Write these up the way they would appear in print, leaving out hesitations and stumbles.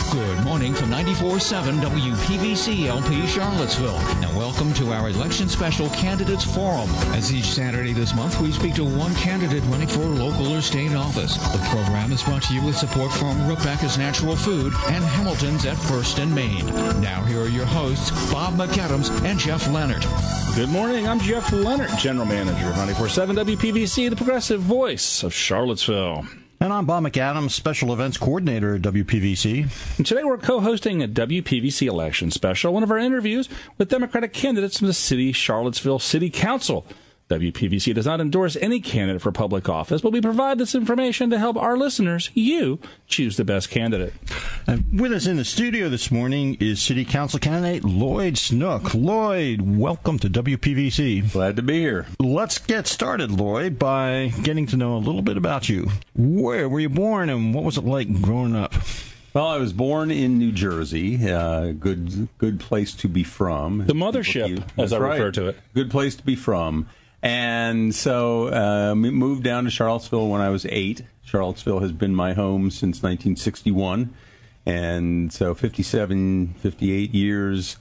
Good morning from 94.7 WPVC LP Charlottesville, and welcome to our election special Candidates Forum. As each Saturday this month, we speak to one candidate running for local or state office. The program is brought to you with support from Rebecca's Natural Food and Hamilton's at First and Main. Now here are your hosts, Bob McAdams and Jeff Leonard. Good morning. I'm Jeff Leonard, General Manager of 94.7 WPVC, the progressive voice of Charlottesville. And I'm Bob McAdams, Special Events Coordinator at WPVC. And today we're co-hosting a WPVC election special, one of our interviews with Democratic candidates from the city Charlottesville City Council. WPVC does not endorse any candidate for public office, but we provide this information to help our listeners, you, choose the best candidate. And with us in the studio this morning is City Council candidate Lloyd Snook. Lloyd, welcome to WPVC. Glad to be here. Let's get started, Lloyd, by getting to know a little bit about you. Where were you born and what was it like growing up? Well, I was born in New Jersey, good place to be from. The mothership, as I refer to it. Good place to be from. And so moved down to Charlottesville when I was 8. Charlottesville has been my home since 1961. And so 57, 58 years,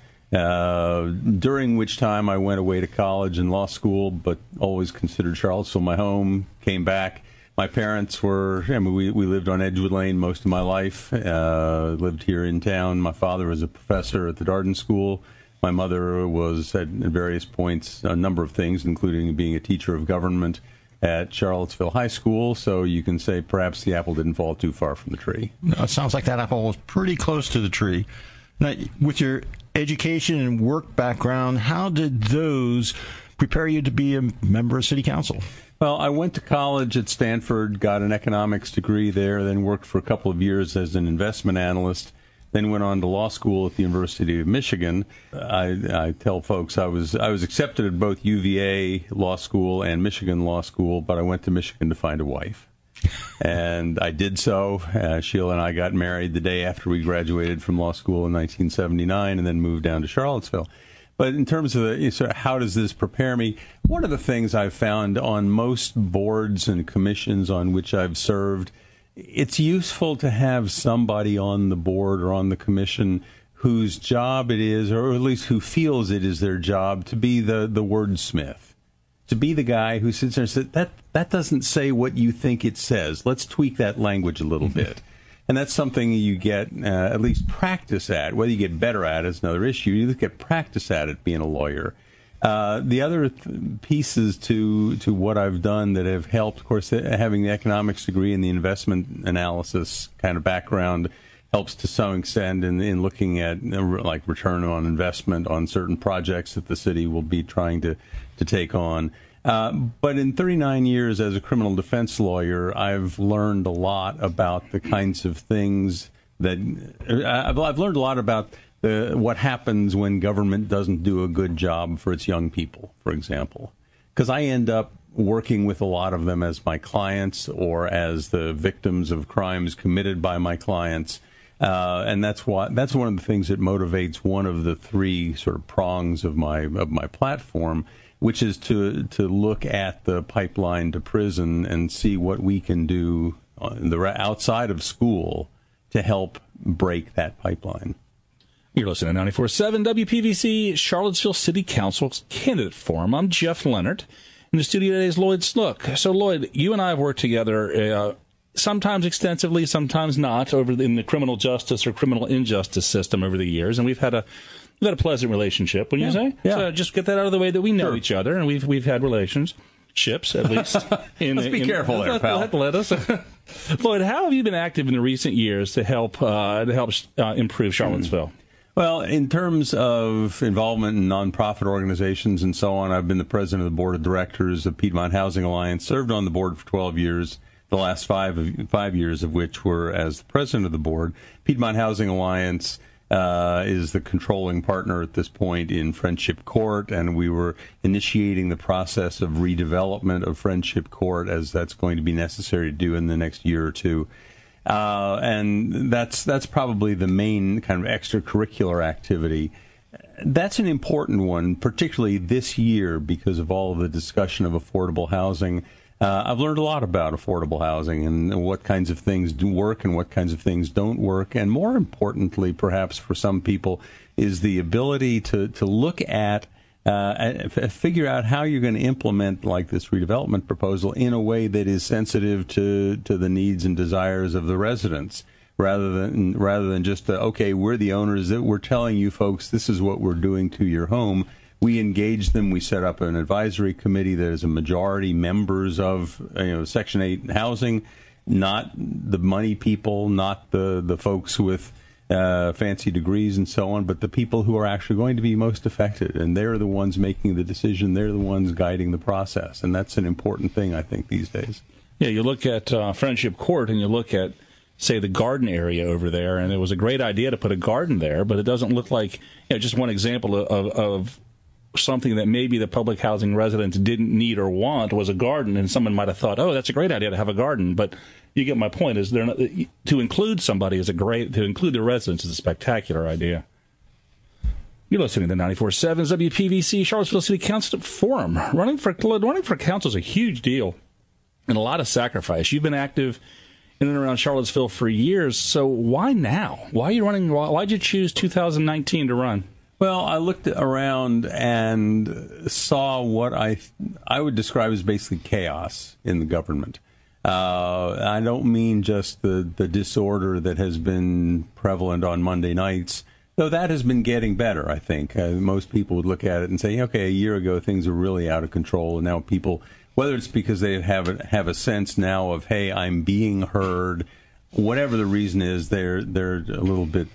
during which time I went away to college and law school, but always considered Charlottesville my home, came back. My parents were, we lived on Edgewood Lane most of my life, lived here in town. My father was a professor at the Darden School. My mother was, at various points, a number of things, including being a teacher of government at Charlottesville High School. So you can say perhaps the apple didn't fall too far from the tree. No, it sounds like that apple was pretty close to the tree. Now, with your education and work background, how did those prepare you to be a member of City Council? Well, I went to college at Stanford, got an economics degree there, then worked for a couple of years as an investment analyst. Then went on to law school at the University of Michigan. I tell folks I was accepted at both UVA Law School and Michigan Law School, but I went to Michigan to find a wife. And I did so. Sheila and I got married the day after we graduated from law school in 1979 and then moved down to Charlottesville. But in terms of how does this prepare me, one of the things I've found on most boards and commissions on which I've served, it's useful to have somebody on the board or on the commission whose job it is, or at least who feels it is their job, to be the wordsmith, to be the guy who sits there and says, that doesn't say what you think it says. Let's tweak that language a little bit. And that's something you get at least practice at. Whether you get better at it is another issue. You just get practice at it being a lawyer. The other pieces to what I've done that have helped, of course, having the economics degree and the investment analysis kind of background helps to some extent in looking at like return on investment on certain projects that the city will be trying to take on. But in 39 years as a criminal defense lawyer, I've learned a lot about the kinds of things that I've learned a lot about what happens when government doesn't do a good job for its young people, for example. Because I end up working with a lot of them as my clients or as the victims of crimes committed by my clients. And that's one of the things that motivates one of the three sort of prongs of my platform, which is to look at the pipeline to prison and see what we can do outside of school to help break that pipeline. You're listening to 94.7 WPVC, Charlottesville City Council's Candidate Forum. I'm Jeff Leonard. In the studio today is Lloyd Snook. So, Lloyd, you and I have worked together sometimes extensively, sometimes not, in the criminal justice or criminal injustice system over the years, and we've had a pleasant relationship, wouldn't you say? Yeah. So just get that out of the way that we know each other, and we've had relationships, at least. Let's be careful there, pal. Let us. Lloyd, how have you been active in the recent years to help improve Charlottesville? Well, in terms of involvement in nonprofit organizations and so on, I've been the president of the board of directors of Piedmont Housing Alliance, served on the board for 12 years, the last five years of which were as the president of the board. Piedmont Housing Alliance is the controlling partner at this point in Friendship Court, and we were initiating the process of redevelopment of Friendship Court, as that's going to be necessary to do in the next year or two. And that's probably the main kind of extracurricular activity. That's an important one, particularly this year, because of all of the discussion of affordable housing. I've learned a lot about affordable housing and what kinds of things do work and what kinds of things don't work. And more importantly, perhaps for some people, is the ability to look at figure out how you're going to implement like this redevelopment proposal in a way that is sensitive to the needs and desires of the residents, rather than just okay, we're the owners, that we're telling you folks this is what we're doing to your home. We engage them. We set up an advisory committee that is a majority members of Section 8 housing, not the money people, not the folks with fancy degrees and so on, but the people who are actually going to be most affected, and they're the ones making the decision. They're the ones guiding the process, and that's an important thing, I think, these days. Yeah, you look at Friendship Court, and you look at, say, the garden area over there, and it was a great idea to put a garden there, but it doesn't look like, just one example of something that maybe the public housing residents didn't need or want was a garden, and someone might have thought, oh, that's a great idea to have a garden, but you get my point, is they're not, to include somebody is to include the residents is a spectacular idea. You're listening to 94.7's WPVC Charlottesville City Council Forum. Running for council is a huge deal and a lot of sacrifice. You've been active in and around Charlottesville for years, so why now? Why are you running? Why'd you choose 2019 to run? Well, I looked around and saw what I would describe as basically chaos in the government. I don't mean just the disorder that has been prevalent on Monday nights, though that has been getting better, I think. Most people would look at it and say, okay, a year ago things were really out of control, and now people, whether it's because they have a sense now of, hey, I'm being heard, whatever the reason is, they're a little bit,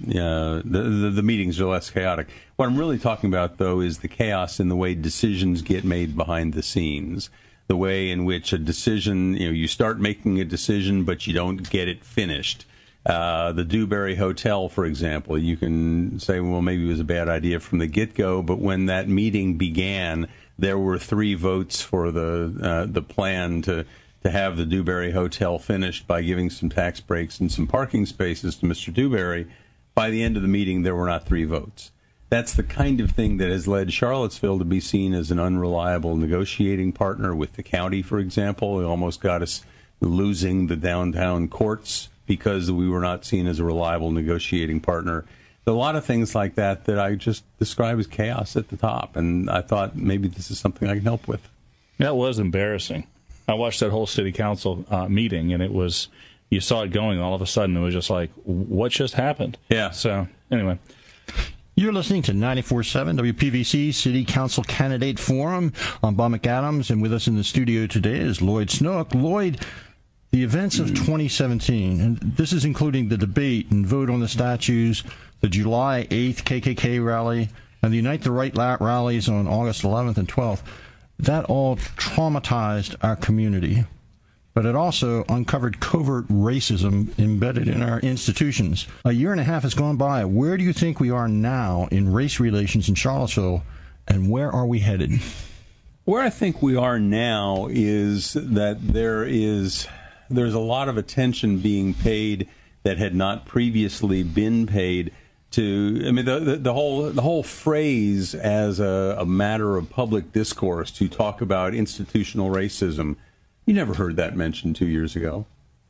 the meetings are less chaotic. What I'm really talking about, though, is the chaos in the way decisions get made behind the scenes, the way in which a decision, you start making a decision, but you don't get it finished. The Dewberry Hotel, for example, you can say, well, maybe it was a bad idea from the get-go, but when that meeting began, there were 3 votes for the plan to have the Dewberry Hotel finished by giving some tax breaks and some parking spaces to Mr. Dewberry. By the end of the meeting, there were not 3 votes. That's the kind of thing that has led Charlottesville to be seen as an unreliable negotiating partner with the county, for example. It almost got us losing the downtown courts because we were not seen as a reliable negotiating partner. A lot of things like that I just describe as chaos at the top, and I thought maybe this is something I can help with. That was embarrassing. I watched that whole city council meeting, and it was, you saw it going, all of a sudden it was just like, what just happened? Yeah. So, anyway. You're listening to 94.7 WPVC City Council Candidate Forum. I'm Bob McAdams, and with us in the studio today is Lloyd Snook. Lloyd, the events of 2017, and this is including the debate and vote on the statues, the July 8th KKK rally, and the Unite the Right rallies on August 11th and 12th, that all traumatized our community. But it also uncovered covert racism embedded in our institutions. A year and a half has gone by. Where do you think we are now in race relations in Charlottesville, and where are we headed? Where I think we are now is that there's a lot of attention being paid that had not previously been paid to, I mean, the whole phrase as a matter of public discourse to talk about institutional racism. You never heard that mentioned 2 years ago.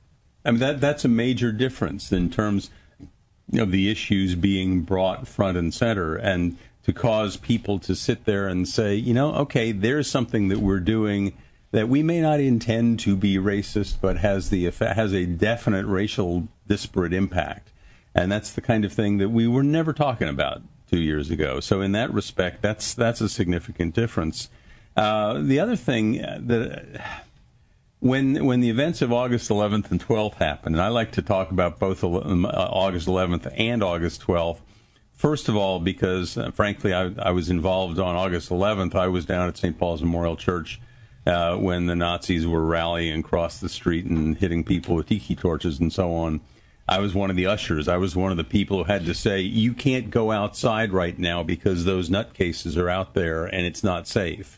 I mean, that's a major difference in terms of the issues being brought front and center, and to cause people to sit there and say, okay, there's something that we're doing that we may not intend to be racist, but has a definite racial disparate impact. And that's the kind of thing that we were never talking about 2 years ago. So in that respect, that's a significant difference. The other thing that when the events of August 11th and 12th happened, and I like to talk about both August 11th and August 12th, first of all, because, frankly, I was involved on August 11th. I was down at St. Paul's Memorial Church when the Nazis were rallying across the street and hitting people with tiki torches and so on. I was one of the ushers. I was one of the people who had to say, you can't go outside right now because those nutcases are out there and it's not safe.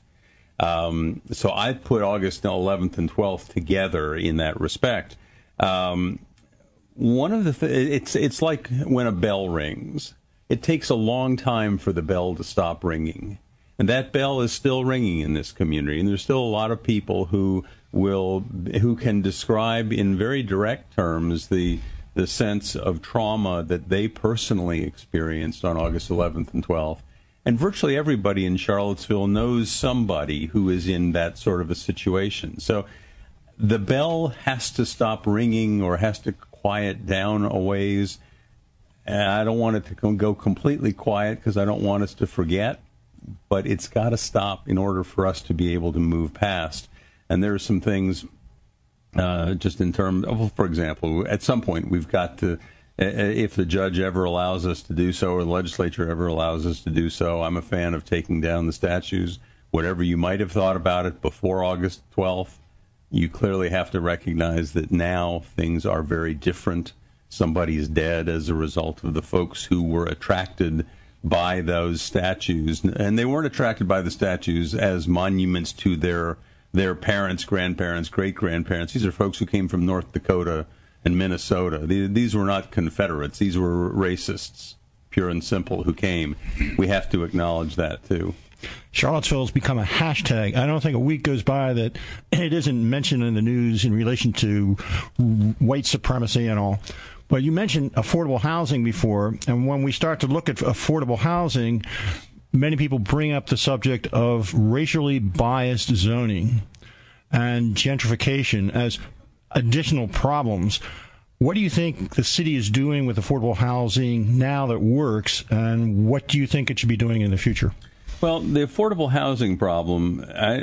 So I put August 11th and 12th together in that respect. One of the it's like when a bell rings. It takes a long time for the bell to stop ringing. And that bell is still ringing in this community. And there's still a lot of people who who can describe in very direct terms the sense of trauma that they personally experienced on August 11th and 12th. And virtually everybody in Charlottesville knows somebody who is in that sort of a situation. So the bell has to stop ringing or has to quiet down a ways. I don't want it to go completely quiet because I don't want us to forget, but it's got to stop in order for us to be able to move past. And there are some things just in terms of, for example, at some point we've got to, if the judge ever allows us to do so or the legislature ever allows us to do so, I'm a fan of taking down the statues. Whatever you might have thought about it before August 12th, you clearly have to recognize that now things are very different. Somebody is dead as a result of the folks who were attracted by those statues. And they weren't attracted by the statues as monuments to their parents, grandparents, great-grandparents. These are folks who came from North Dakota and Minnesota. These were not Confederates. These were racists, pure and simple, who came. We have to acknowledge that, too. Charlottesville has become a hashtag. I don't think a week goes by that it isn't mentioned in the news in relation to white supremacy and all. But you mentioned affordable housing before, and when we start to look at affordable housing, many people bring up the subject of racially biased zoning and gentrification as additional problems. What do you think the city is doing with affordable housing now that works, and what do you think it should be doing in the future? Well, the affordable housing problem,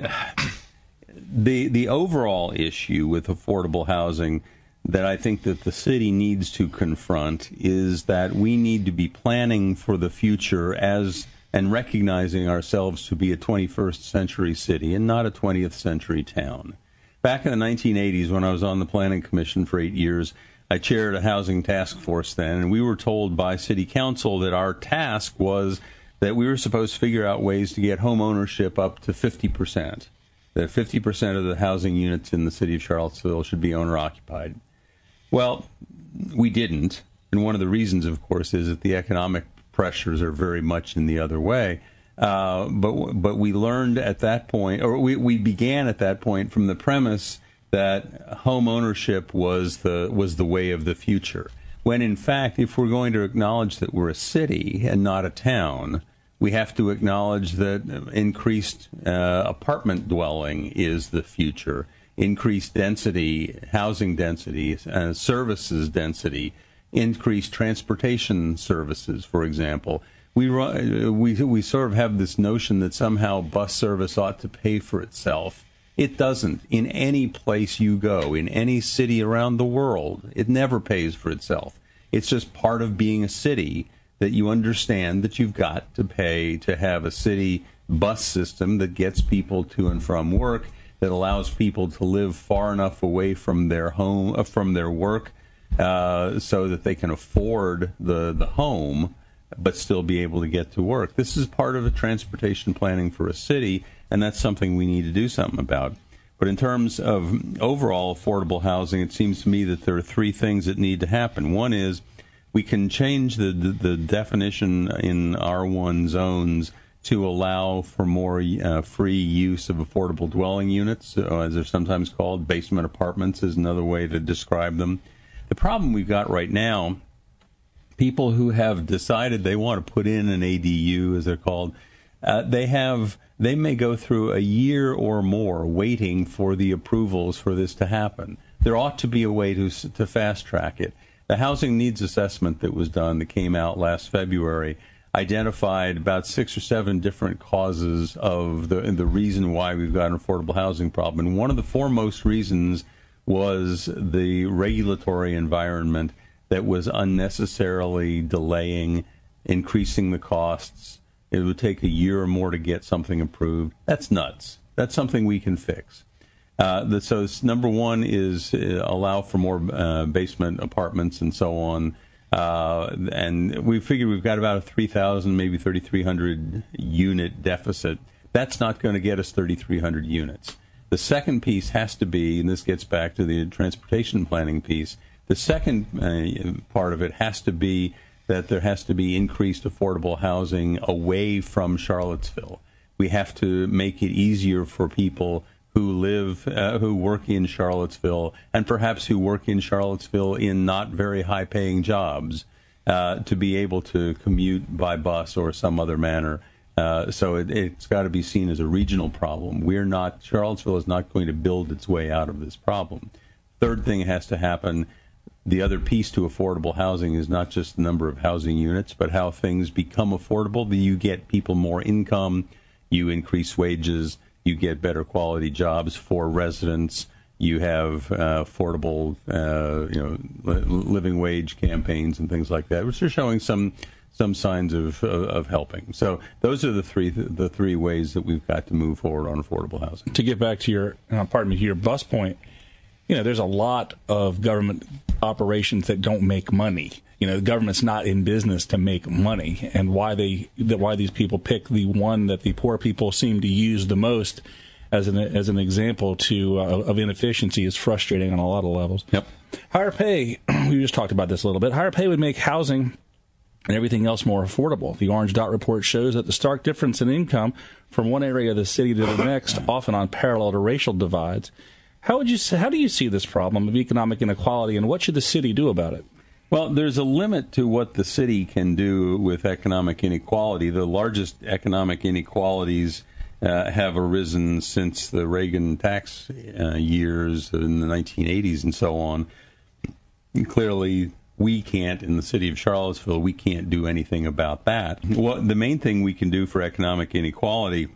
the overall issue with affordable housing that I think that the city needs to confront is that we need to be planning for the future and recognizing ourselves to be a 21st century city and not a 20th century town. Back in the 1980s, when I was on the Planning Commission for 8 years, I chaired a housing task force then, and we were told by City Council that our task was that we were supposed to figure out ways to get home ownership up to 50%, that 50% of the housing units in the city of Charlottesville should be owner-occupied. Well, we didn't, and one of the reasons, of course, is that the economic pressures are very much in the other way. But we learned at that point, or we began at that point from the premise that home ownership was the way of the future. When in fact, if we're going to acknowledge that we're a city and not a town, we have to acknowledge that increased apartment dwelling is the future, increased density, housing density, services density, increased transportation services, for example. We sort of have this notion that somehow bus service ought to pay for itself. It doesn't. In any place you go, in any city around the world, it never pays for itself. It's just part of being a city that you understand that you've got to pay to have a city bus system that gets people to and from work, that allows people to live far enough away from their home, from their work, so that they can afford the home, but still be able to get to work. This is part of the transportation planning for a city, and that's something we need to do something about. But in terms of overall affordable housing, it seems to me that there are three things that need to happen. One is we can change the definition in R1 zones to allow for more free use of affordable dwelling units, as they're sometimes called. Basement apartments is another way to describe them. The problem we've got right now, people who have decided they want to put in an ADU, as they're called, they may go through a year or more waiting for the approvals for this to happen. There ought to be a way to fast track it. The housing needs assessment that was done, that came out last February, identified about 6 or 7 different causes of the reason why we've got an affordable housing problem. And one of the foremost reasons was the regulatory environment that was unnecessarily delaying, increasing the costs. It would take a year or more to get something approved. That's nuts. That's something we can fix. So number one is allow for more basement apartments and so on. And we figure we've got about a 3,000, maybe 3,300 unit deficit. That's not going to get us 3,300 units. The second piece has to be, and this gets back to the transportation planning piece, the second part of it has to be that there has to be increased affordable housing away from Charlottesville. We have to make it easier for people who work in Charlottesville, and perhaps who work in Charlottesville in not very high-paying jobs, to be able to commute by bus or some other manner. So it's got to be seen as a regional problem. Charlottesville is not going to build its way out of this problem. Third thing has to happen. The other piece to affordable housing is not just the number of housing units, but how things become affordable. You get people more income, you increase wages, you get better quality jobs for residents, you have affordable living wage campaigns and things like that, which are showing some signs of helping. So those are the three ways that we've got to move forward on affordable housing. To get back to your bus point, there's a lot of government operations that don't make money. The government's not in business to make money, and why these people pick the one that the poor people seem to use the most as an example of inefficiency is frustrating on a lot of levels. Yep. Higher pay, we just talked about this a little bit. Higher pay would make housing and everything else more affordable. The Orange Dot report shows that the stark difference in income from one area of the city to the next, often on parallel to racial divides. How do you see this problem of economic inequality, and what should the city do about it? Well, there's a limit to what the city can do with economic inequality. The largest economic inequalities have arisen since the Reagan tax years in the 1980s and so on. And clearly, we can't, in the city of Charlottesville, we can't do anything about that. Well, the main thing we can do for economic inequality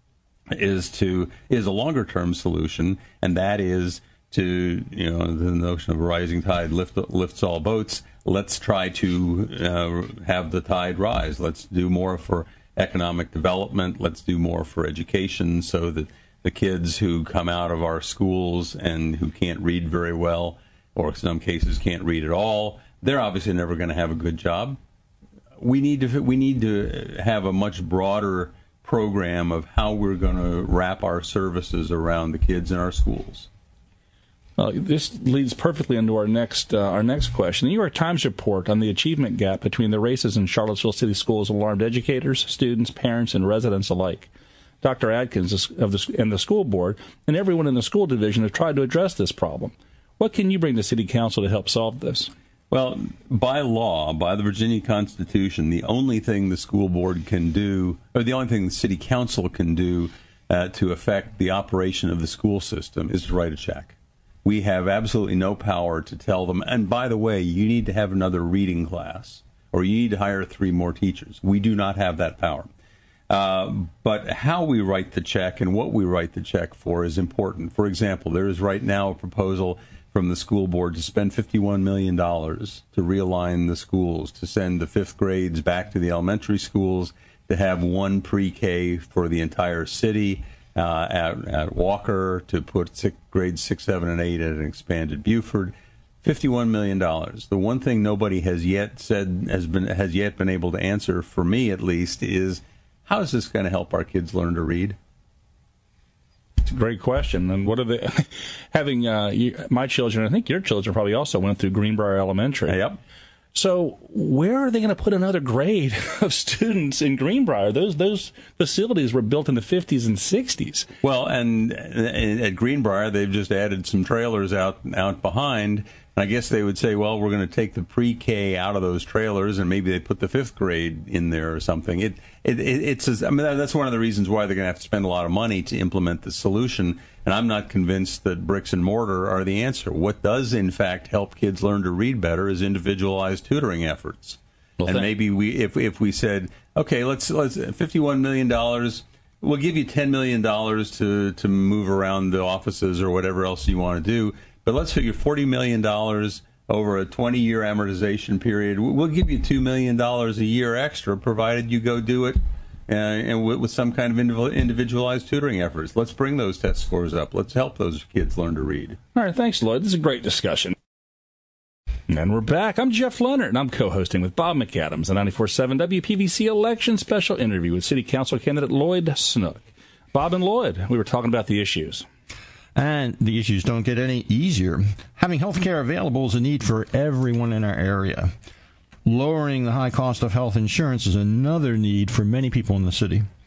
is a longer-term solution, and that is to, the notion of a rising tide lifts all boats. Let's try to have the tide rise. Let's do more for economic development. Let's do more for education so that the kids who come out of our schools and who can't read very well, or in some cases can't read at all, they're obviously never going to have a good job. We need to have a much broader program of how we're going to wrap our services around the kids in our schools. Well, this leads perfectly into our next question. The New York Times report on the achievement gap between the races in Charlottesville City Schools alarmed educators, students, parents, and residents alike. Dr. Adkins and the school board and everyone in the school division have tried to address this problem. What can you bring to City Council to help solve this? Well, by law, by the Virginia Constitution, the only thing the school board can do, or the only thing the City Council can do to affect the operation of the school system is to write a check. We have absolutely no power to tell them, and by the way, you need to have another reading class, or you need to hire 3 more teachers. We do not have that power. But how we write the check and what we write the check for is important. For example, there is right now a proposal from the school board to spend $51 million to realign the schools, to send the 5th grades back to the elementary schools, to have one pre-K for the entire city at Walker, to put grades 6, 7, and 8 at an expanded Buford. $51 million. The one thing nobody has yet been able to answer, for me at least, is how is this going to help our kids learn to read? It's a great question. And what are they having? My children, I think your children probably also went through Greenbrier Elementary. Yep. So where are they going to put another grade of students in Greenbrier? Those facilities were built in the 50s and 60s. Well, and at Greenbrier, they've just added some trailers out behind. And I guess they would say, well, we're going to take the pre-K out of those trailers, and maybe they put the 5th grade in there or something. That's one of the reasons why they're going to have to spend a lot of money to implement the solution. And I'm not convinced that bricks and mortar are the answer. What does, in fact, help kids learn to read better is individualized tutoring efforts. Well, and maybe if we said, okay, let's $51 million, we'll give you $10 million to move around the offices or whatever else you want to do. But let's figure $40 million over a 20-year amortization period. We'll give you $2 million a year extra, provided you go do it and with some kind of individualized tutoring efforts. Let's bring those test scores up. Let's help those kids learn to read. All right, thanks, Lloyd. This is a great discussion. And we're back. I'm Jeff Leonard, and I'm co-hosting with Bob McAdams, a 94.7 WPVC election special interview with City Council candidate Lloyd Snook. Bob and Lloyd, we were talking about the issues. And the issues don't get any easier. Having health care available is a need for everyone in our area. Lowering the high cost of health insurance is another need for many people in the city.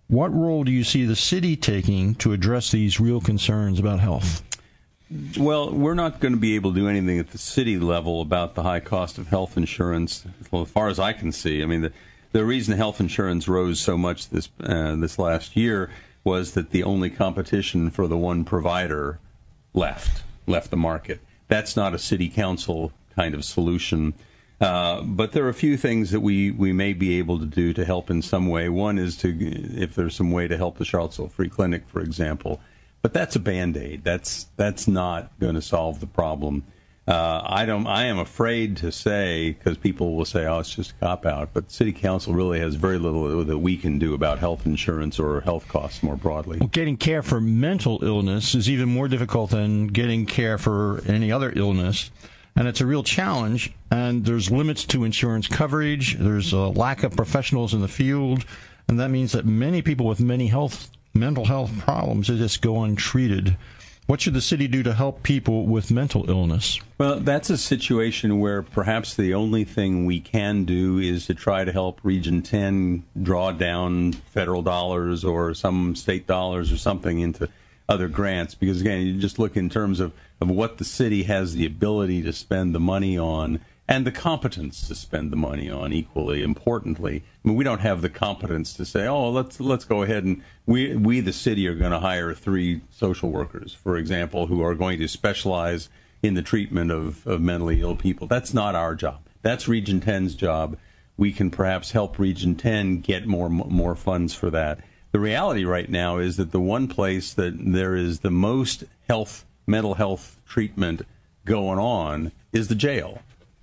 What role do you see the city taking to address these real concerns about health? Well, we're not going to be able to do anything at the city level about the high cost of health insurance, well, as far as I can see. I mean, the reason health insurance rose so much this last year was that the only competition for the one provider left the market. That's not a city council kind of solution. But there are a few things that we may be able to do to help in some way. One is if there's some way to help the Charlottesville Free Clinic, for example. But that's a Band-Aid. That's not going to solve the problem. I am afraid to say, because people will say, oh, it's just a cop-out, but City Council really has very little that we can do about health insurance or health costs more broadly. Well, getting care for mental illness is even more difficult than getting care for any other illness, and it's a real challenge, and there's limits to insurance coverage, there's a lack of professionals in the field, and that means that many people with mental health problems just go untreated. What should the city do to help people with mental illness? Well, that's a situation where perhaps the only thing we can do is to try to help Region 10 draw down federal dollars or some state dollars or something into other grants. Because, again, you just look in terms of what the city has the ability to spend the money on and the competence to spend the money on, equally importantly. I mean, we don't have the competence to say, oh, let's go ahead and we the city are going to hire 3 social workers, for example, who are going to specialize in the treatment of mentally ill people. That's not our job. That's Region 10's job. We can perhaps help Region 10 get more funds for that. The reality right now is that the one place that there is the most mental health treatment going on is the jail.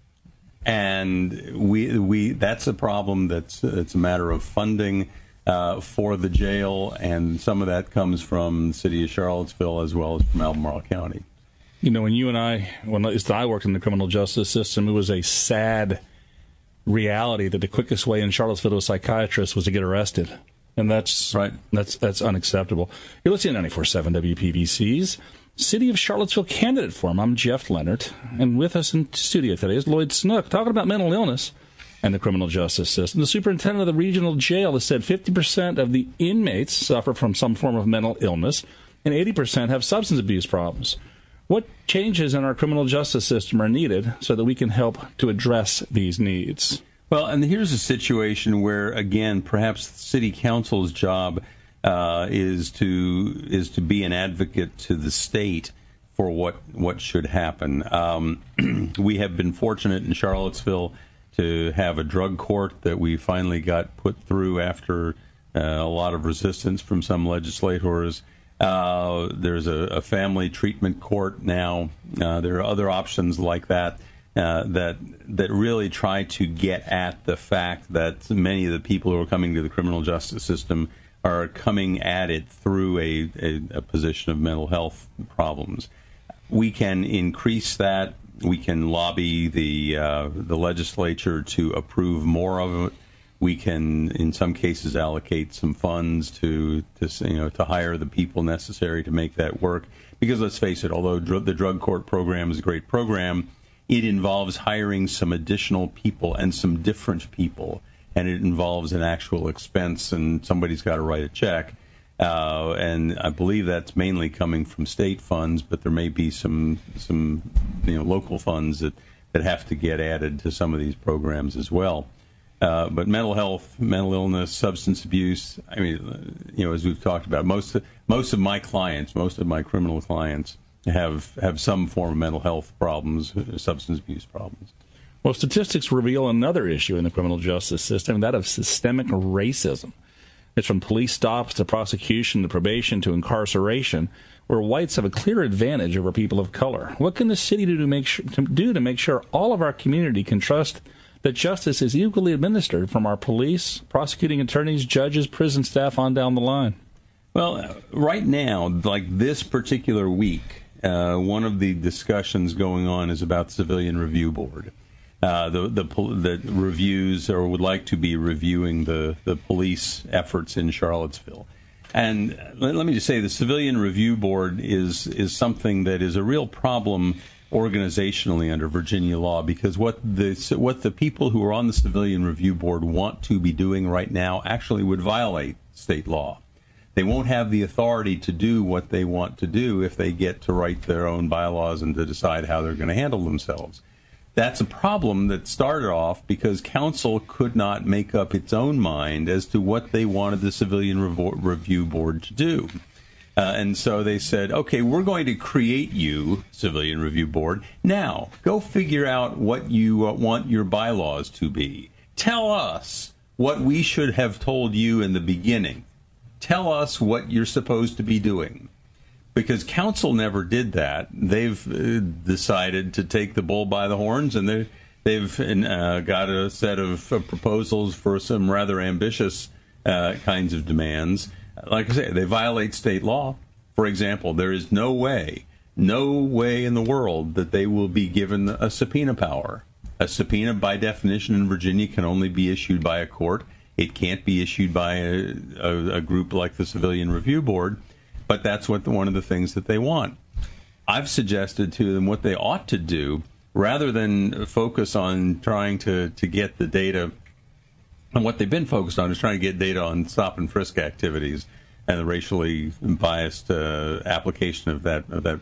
And we that's a problem it's a matter of funding for the jail, and some of that comes from the city of Charlottesville as well as from Albemarle County. You know, when at least I worked in the criminal justice system, it was a sad reality that the quickest way in Charlottesville to a psychiatrist was to get arrested. And that's right. That's unacceptable. You're listening to 94.7 WPVC's City of Charlottesville Candidate Forum. I'm Jeff Leonard, and with us in studio today is Lloyd Snook, talking about mental illness and the criminal justice system. The superintendent of the regional jail has said 50% of the inmates suffer from some form of mental illness, and 80% have substance abuse problems. What changes in our criminal justice system are needed so that we can help to address these needs? Well, and here's a situation where, again, perhaps the city council's job is to be an advocate to the state for what should happen. We have been fortunate in Charlottesville to have a drug court that we finally got put through after a lot of resistance from some legislators. There's a family treatment court now. There are other options like that. That really try to get at the fact that many of the people who are coming to the criminal justice system are coming at it through a position of mental health problems. We can increase that. We can lobby the legislature to approve more of it. We can, in some cases, allocate some funds to hire the people necessary to make that work. Because let's face it, although the drug court program is a great program, it involves hiring some additional people and some different people, and it involves an actual expense, and somebody's got to write a check. And I believe that's mainly coming from state funds, but there may be some local funds that have to get added to some of these programs as well. But mental health, mental illness, substance abuse, I mean, as we've talked about, most of my criminal clients have some form of mental health problems, substance abuse problems. Well, statistics reveal another issue in the criminal justice system, that of systemic racism. It's from police stops to prosecution to probation to incarceration, where whites have a clear advantage over people of color. What can the city do to make sure all of our community can trust that justice is equally administered from our police, prosecuting attorneys, judges, prison staff on down the line? Well, right now, like this particular week, one of the discussions going on is about the Civilian Review Board. The reviews or would like to be reviewing the police efforts in Charlottesville. And let me just say the Civilian Review Board is something that is a real problem organizationally under Virginia law, because what the people who are on the Civilian Review Board want to be doing right now actually would violate state law. They won't have the authority to do what they want to do if they get to write their own bylaws and to decide how they're going to handle themselves. That's a problem that started off because council could not make up its own mind as to what they wanted the Civilian Review Board to do. And so they said, okay, we're going to create you, Civilian Review Board. Now, go figure out what you want your bylaws to be. Tell us what we should have told you in the beginning. Tell us what you're supposed to be doing. Because council never did that. They've decided to take the bull by the horns, and they've got a set of proposals for some rather ambitious kinds of demands. Like I say, they violate state law. For example, there is no way in the world that they will be given a subpoena power. A subpoena, by definition, in Virginia can only be issued by a court. It can't be issued by a group like the Civilian Review Board, but that's one of the things that they want. I've suggested to them what they ought to do, rather than focus on trying to get the data. And what they've been focused on is trying to get data on stop and frisk activities and the racially biased application of that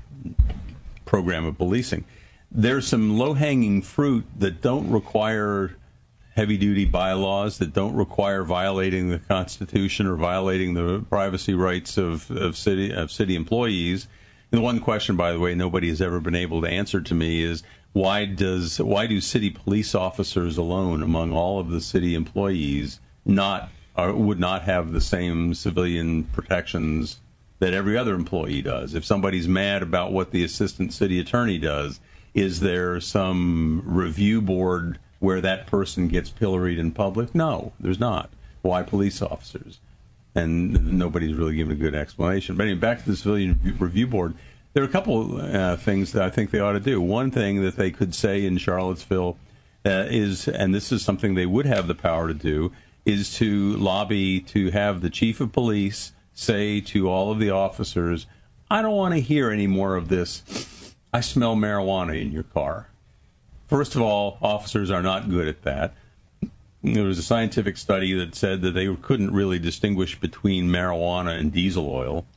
program of policing. There's some low-hanging fruit that don't require heavy-duty bylaws, that don't require violating the Constitution or violating the privacy rights of city employees. And the one question, by the way, nobody has ever been able to answer to me is, why do city police officers alone, among all of the city employees, would not have the same civilian protections that every other employee does? If somebody's mad about what the assistant city attorney does, is there some review board where that person gets pilloried in public? No, there's not. Why police officers? And nobody's really given a good explanation. But anyway, back to the Civilian Review Board. There are a couple things that I think they ought to do. One thing that they could say in Charlottesville is, and this is something they would have the power to do, is to lobby to have the chief of police say to all of the officers, I don't want to hear any more of this, I smell marijuana in your car. First of all, officers are not good at that. There was a scientific study that said that they couldn't really distinguish between marijuana and diesel oil.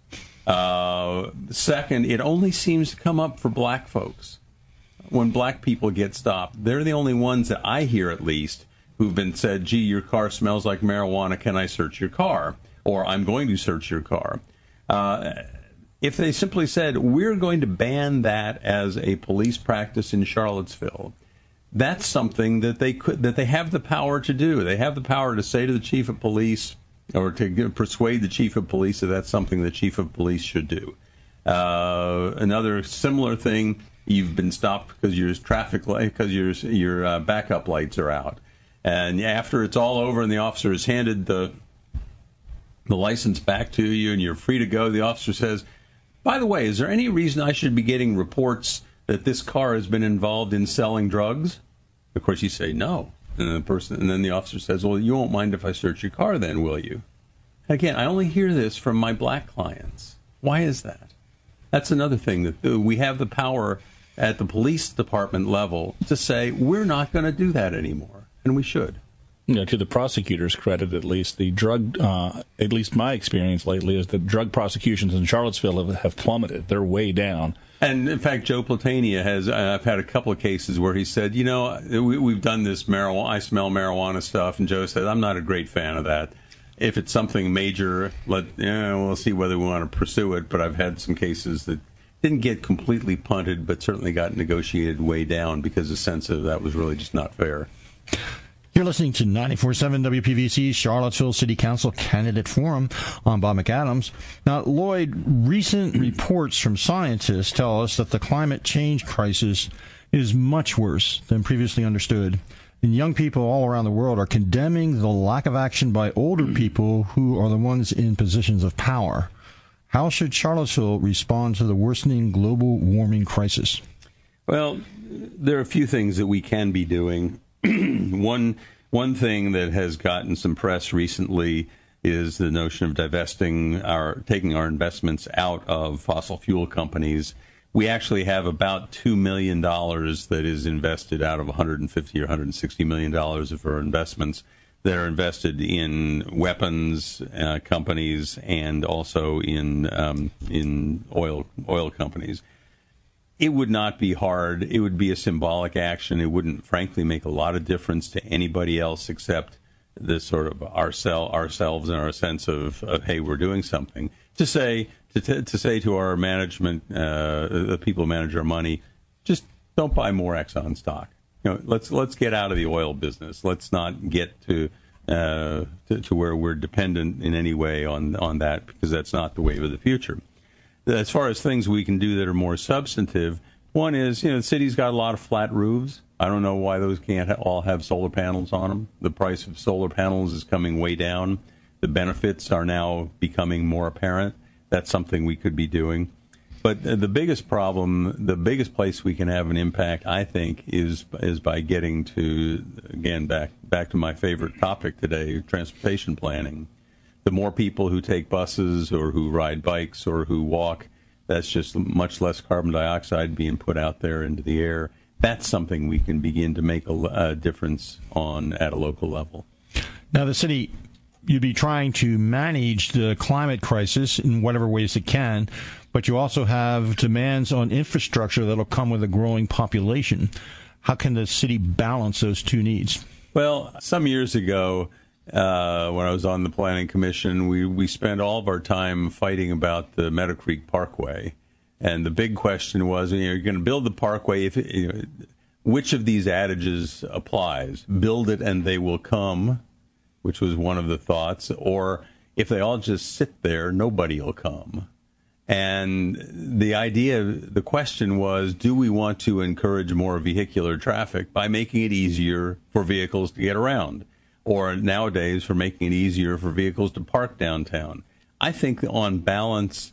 Second, it only seems to come up for black folks. When black people get stopped, they're the only ones that I hear, at least, who've been said, gee, your car smells like marijuana, can I search your car? Or I'm going to search your car. If they simply said, we're going to ban that as a police practice in Charlottesville, that's something that they have the power to do. They have the power to say to the chief of police, or to persuade the chief of police that that's something the chief of police should do. Another similar thing, you've been stopped because your backup lights are out. And after it's all over and the officer has handed the license back to you and you're free to go, the officer says, by the way, is there any reason I should be getting reports that this car has been involved in selling drugs? Of course, you say no. And then the officer says, well, you won't mind if I search your car then, will you? Again, I only hear this from my black clients. Why is that? That's another thing, that we have the power at the police department level to say, we're not going to do that anymore, and we should. To the prosecutor's credit, at least, at least my experience lately is that drug prosecutions in Charlottesville have plummeted. They're way down. And, in fact, Joe Platania I've had a couple of cases where he said, we've done this I smell marijuana stuff, and Joe said, I'm not a great fan of that. If it's something major, we'll see whether we want to pursue it. But I've had some cases that didn't get completely punted, but certainly got negotiated way down because the sense of that was really just not fair. You're listening to 94.7 WPVC, Charlottesville City Council Candidate Forum. I'm Bob McAdams. Now, Lloyd, recent reports from scientists tell us that the climate change crisis is much worse than previously understood. And young people all around the world are condemning the lack of action by older people who are the ones in positions of power. How should Charlottesville respond to the worsening global warming crisis? Well, there are a few things that we can be doing. One thing that has gotten some press recently is the notion of taking our investments out of fossil fuel companies. We actually have about $2 million that is invested out of $150 or $160 million of our investments that are invested in weapons companies and also in oil companies. It would not be hard. It would be a symbolic action. It wouldn't, frankly, make a lot of difference to anybody else except this sort of ourselves and our sense of hey, we're doing something. To say to our management, the people who manage our money, just don't buy more Exxon stock. Let's get out of the oil business. Let's not get to where we're dependent in any way on that, because that's not the wave of the future. As far as things we can do that are more substantive, one is, the city's got a lot of flat roofs. I don't know why those can't all have solar panels on them. The price of solar panels is coming way down. The benefits are now becoming more apparent. That's something we could be doing. But the biggest problem, the biggest place we can have an impact, I think, is by getting to, again, back to my favorite topic today, transportation planning. The more people who take buses or who ride bikes or who walk, that's just much less carbon dioxide being put out there into the air. That's something we can begin to make a difference on at a local level. Now, the city, you'd be trying to manage the climate crisis in whatever ways it can, but you also have demands on infrastructure that'll come with a growing population. How can the city balance those two needs? Well, some years ago, when I was on the Planning Commission, we spent all of our time fighting about the Meadow Creek Parkway. And the big question was, you're going to build the parkway, which of these adages applies? Build it and they will come, which was one of the thoughts, or if they all just sit there, nobody will come. And the question was, do we want to encourage more vehicular traffic by making it easier for vehicles to get around? Or nowadays, for making it easier for vehicles to park downtown? I think on balance,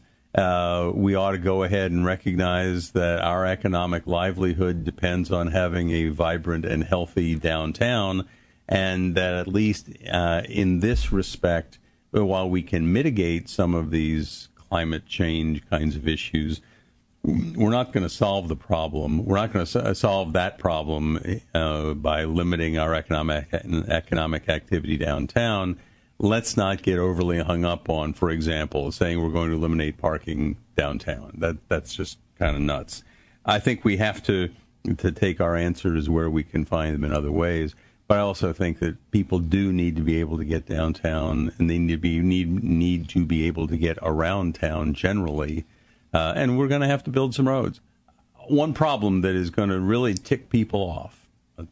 we ought to go ahead and recognize that our economic livelihood depends on having a vibrant and healthy downtown, and that at least in this respect, while we can mitigate some of these climate change kinds of issues, we're not going to solve the problem. We're not going to solve that problem by limiting our economic activity downtown. Let's not get overly hung up on, for example, saying we're going to eliminate parking downtown. That's just kind of nuts. I think we have to take our answers where we can find them in other ways. But I also think that people do need to be able to get downtown, and they need to be able to get around town generally. And we're going to have to build some roads. One problem that is going to really tick people off,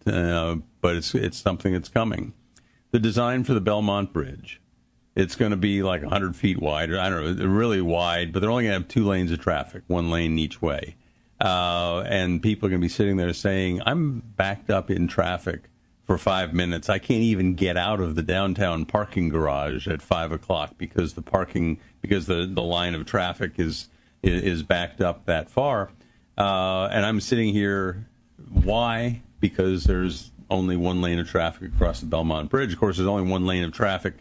but it's something that's coming. The design for the Belmont Bridge, it's going to be like 100 feet wide, or I don't know, really wide, but they're only going to have 2 lanes of traffic, 1 lane each way. And people are going to be sitting there saying, I'm backed up in traffic for 5 minutes. I can't even get out of the downtown parking garage at 5 o'clock because the line of traffic is backed up that far. And I'm sitting here. Why? Because there's only 1 lane of traffic across the Belmont Bridge. Of course, there's only 1 lane of traffic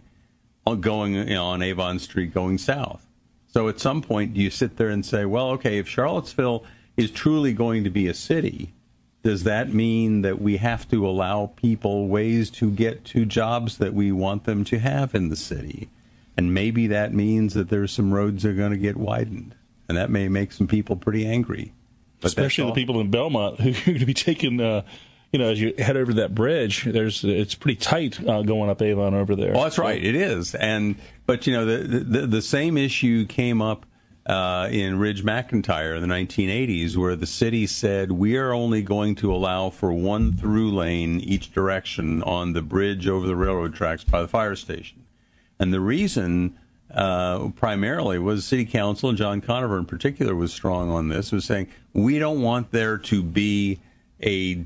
going on Avon Street going south. So at some point, do you sit there and say, well, okay, if Charlottesville is truly going to be a city, does that mean that we have to allow people ways to get to jobs that we want them to have in the city? And maybe that means that there's some roads that are going to get widened. And that may make some people pretty angry. But especially the people in Belmont who are going to be taking, as you head over that bridge, it's pretty tight going up Avon over there. Well, that's right. It is. But the same issue came up in Ridge McIntyre in the 1980s, where the city said, we are only going to allow for 1 through lane each direction on the bridge over the railroad tracks by the fire station. And the reason primarily was City Council, and John Conover in particular was strong on this, was saying, we don't want there to be a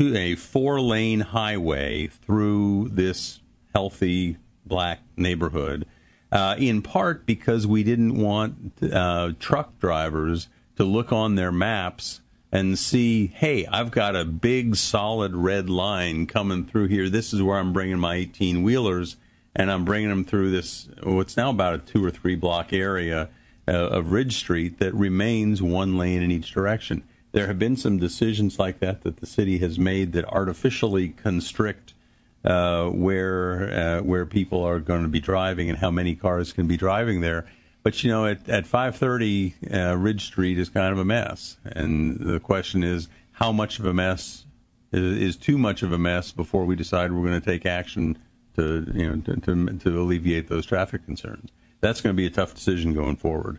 4-lane highway through this healthy black neighborhood, in part because we didn't want truck drivers to look on their maps and see, hey, I've got a big solid red line coming through here. This is where I'm bringing my 18-wheelers, and I'm bringing them through this, what's now about a 2 or 3 block area of Ridge Street that remains 1 lane in each direction. There have been some decisions like that the city has made that artificially constrict where people are going to be driving and how many cars can be driving there. But, at 530, Ridge Street is kind of a mess. And the question is, how much of a mess is too much of a mess before we decide we're going to take action to alleviate those traffic concerns? That's going to be a tough decision going forward.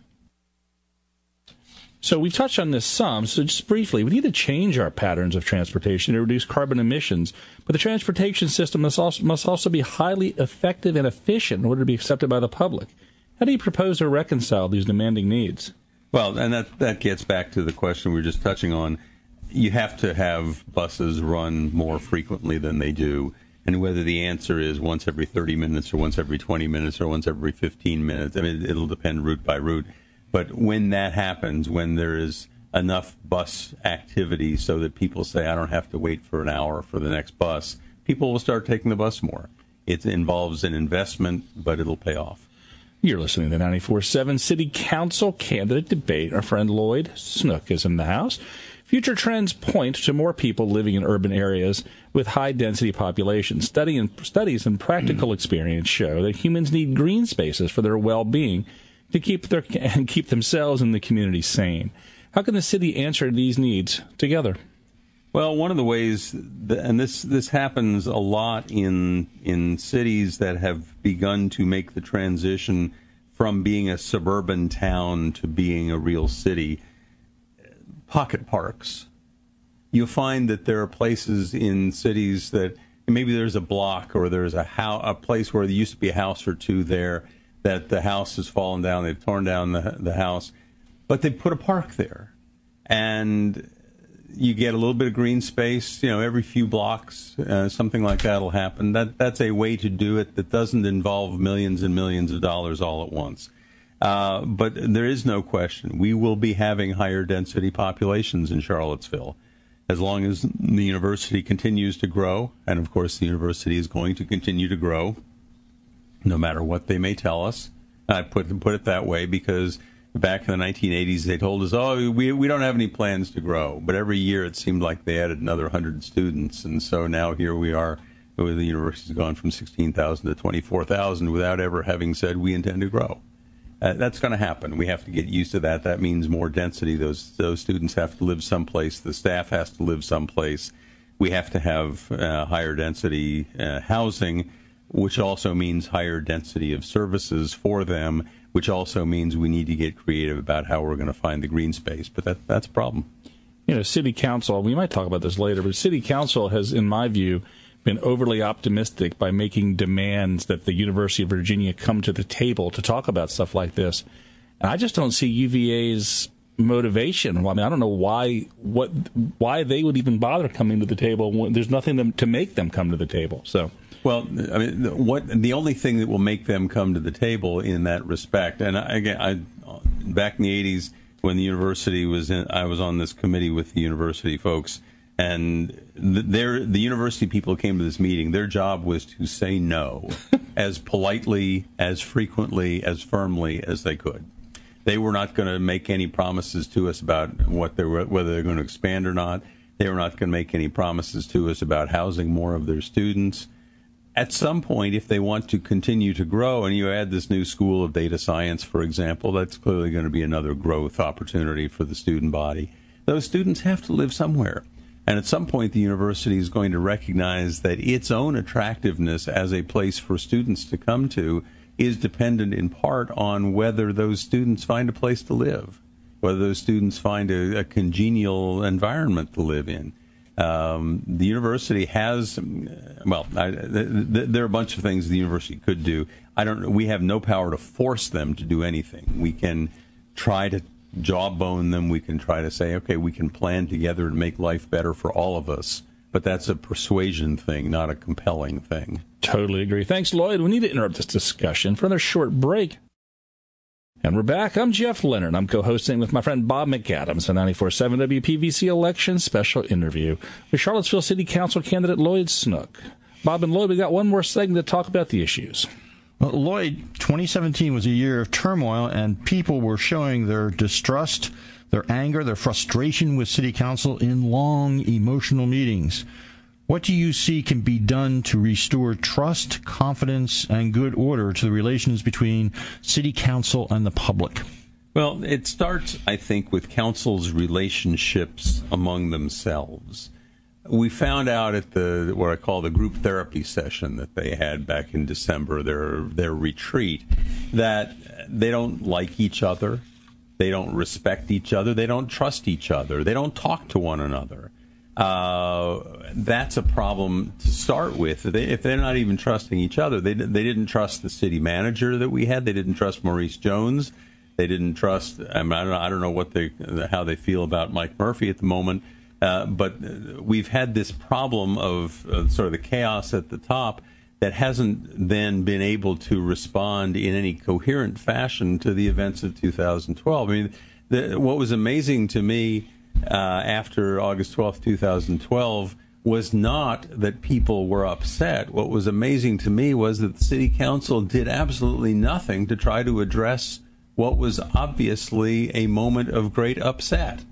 So we've touched on this some, so just briefly, we need to change our patterns of transportation to reduce carbon emissions, but the transportation system must also be highly effective and efficient in order to be accepted by the public. How do you propose to reconcile these demanding needs? Well, and that gets back to the question we were just touching on. You have to have buses run more frequently than they do, and whether the answer is once every 30 minutes or once every 20 minutes or once every 15 minutes, I mean, it'll depend route by route. But when that happens, when there is enough bus activity so that people say, I don't have to wait for an hour for the next bus, people will start taking the bus more. It involves an investment, but it'll pay off. You're listening to the 94.7 City Council Candidate Debate. Our friend Lloyd Snook is in the house. Future trends point to more people living in urban areas with high-density populations. Studies and practical experience show that humans need green spaces for their well-being to keep themselves and the community sane. How can the city answer these needs together? Well, one of the ways, and this happens a lot in cities that have begun to make the transition from being a suburban town to being a real city, pocket parks. You'll find that there are places in cities that maybe there's a block or there's a place where there used to be a house or two there, that the house has fallen down, they've torn down the house, but they put a park there. And you get a little bit of green space, every few blocks, something like that will happen. That's a way to do it that doesn't involve millions and millions of dollars all at once. But there is no question. We will be having higher density populations in Charlottesville as long as the university continues to grow. And, of course, the university is going to continue to grow no matter what they may tell us. I put it that way because back in the 1980s, they told us, we don't have any plans to grow. But every year it seemed like they added another 100 students. And so now here we are, the university's gone from 16,000 to 24,000 without ever having said we intend to grow. That's going to happen. We have to get used to that. That means more density. Those students have to live someplace. The staff has to live someplace. We have to have higher density housing, which also means higher density of services for them, which also means we need to get creative about how we're going to find the green space. But that's a problem. City council, we might talk about this later, but city council has, in my view, been overly optimistic by making demands that the University of Virginia come to the table to talk about stuff like this. And I just don't see UVA's motivation. I don't know why they would even bother coming to the table when there's nothing to make them come to the table. So. Well, the only thing that will make them come to the table in that respect, and again, back in the 80s when the university I was on this committee with the university folks, and the university people came to this meeting. Their job was to say no as politely, as frequently, as firmly as they could. They were not going to make any promises to us about whether they're going to expand or not. They were not going to make any promises to us about housing more of their students. At some point, if they want to continue to grow, and you add this new school of data science, for example, that's clearly going to be another growth opportunity for the student body. Those students have to live somewhere. And at some point, the university is going to recognize that its own attractiveness as a place for students to come to is dependent in part on whether those students find a place to live, whether those students find a congenial environment to live in. The university has, there are a bunch of things the university could do. We have no power to force them to do anything. We can try to jawbone them. We can try to say, okay, we can plan together and make life better for all of us. But that's a persuasion thing, not a compelling thing. Totally agree. Thanks, Lloyd. We need to interrupt this discussion for another short break. And we're back. I'm Jeff Leonard. I'm co-hosting with my friend Bob McAdams, a 94.7 WPVC election special interview with Charlottesville City Council candidate Lloyd Snook. Bob and Lloyd, we got one more segment to talk about the issues. Well, Lloyd, 2017 was a year of turmoil, and people were showing their distrust, their anger, their frustration with City Council in long, emotional meetings. What do you see can be done to restore trust, confidence, and good order to the relations between city council and the public? Well, it starts, I think, with council's relationships among themselves. We found out at what I call the group therapy session that they had back in December, their retreat, that they don't like each other, they don't respect each other, they don't trust each other, they don't talk to one another. That's a problem to start with. If they're not even trusting each other, they didn't trust the city manager that we had. They didn't trust Maurice Jones. They didn't trust. I don't know how they feel about Mike Murphy at the moment. But we've had this problem of sort of the chaos at the top that hasn't then been able to respond in any coherent fashion to the events of 2012. I mean, what was amazing to me after August 12th, 2012, was not that people were upset. What was amazing to me was that the city council did absolutely nothing to try to address what was obviously a moment of great upset.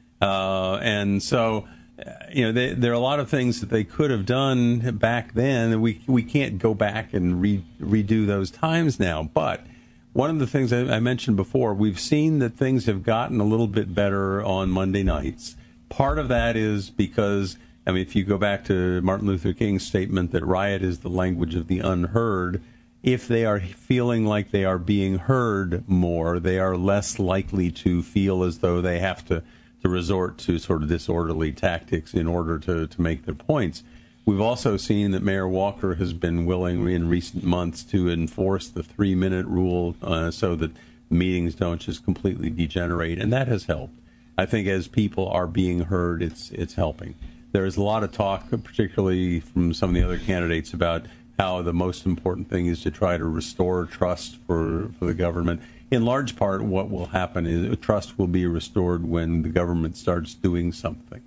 And so, there are a lot of things that they could have done back then. We can't go back and redo those times now. But one of the things I mentioned before, we've seen that things have gotten a little bit better on Monday nights. Part of that is because, if you go back to Martin Luther King's statement that riot is the language of the unheard, if they are feeling like they are being heard more, they are less likely to feel as though they have to resort to sort of disorderly tactics in order to make their points. We've also seen that Mayor Walker has been willing in recent months to enforce the 3-minute rule so that meetings don't just completely degenerate, and that has helped. I think as people are being heard, it's helping. There's a lot of talk, particularly from some of the other candidates, about how the most important thing is to try to restore trust for the government. In large part, what will happen is trust will be restored when the government starts doing something.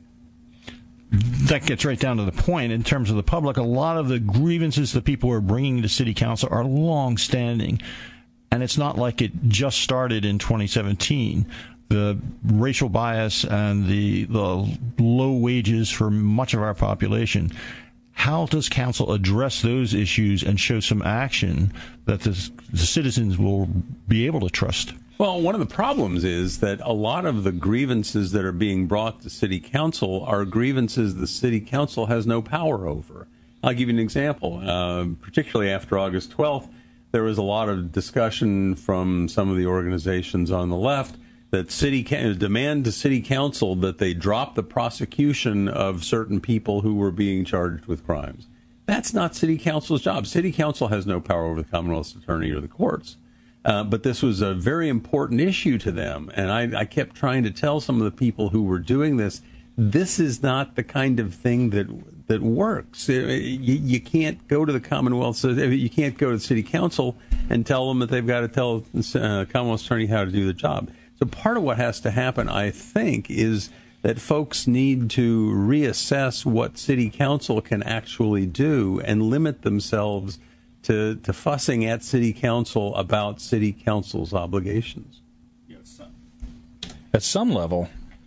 That gets right down to the point. In terms of the public, a lot of the grievances that people are bringing to city council are long-standing, and it's not like it just started in 2017. The racial bias and the low wages for much of our population. How does council address those issues and show some action that the citizens will be able to trust? Well, one of the problems is that a lot of the grievances that are being brought to city council are grievances the city council has no power over. I'll give you an example. Particularly after August 12th, there was a lot of discussion from some of the organizations on the left that demand to city council that they drop the prosecution of certain people who were being charged with crimes. That's not city council's job. City council has no power over the Commonwealth's attorney or the courts. But this was a very important issue to them. And I kept trying to tell some of the people who were doing this, this is not the kind of thing that works. You can't go to the Commonwealth, you can't go to the city council and tell them that they've got to tell the Commonwealth's attorney how to do the job. So part of what has to happen, I think, is that folks need to reassess what city council can actually do and limit themselves to fussing at city council about city council's obligations. Yes. At some level,